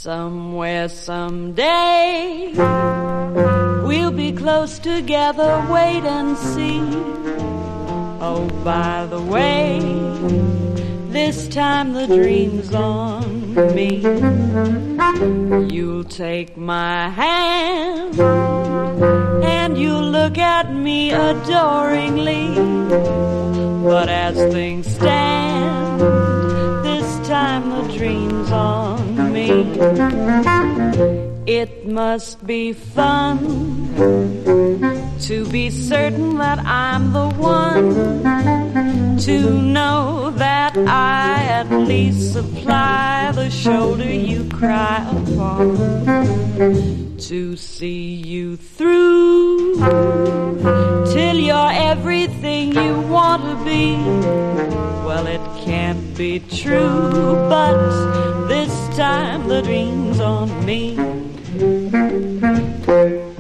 Somewhere, someday, we'll be close together, wait and see. Oh, by the way, this time the dream's on me. You'll take my hand and you'll look at me adoringly. But as things stand, this time the dream's on me. It must be fun to be certain that I'm the one, to know that I at least supply the shoulder you cry upon, to see you through till you're everything you want to be. Well, it can't be true, but this time the dream's on me.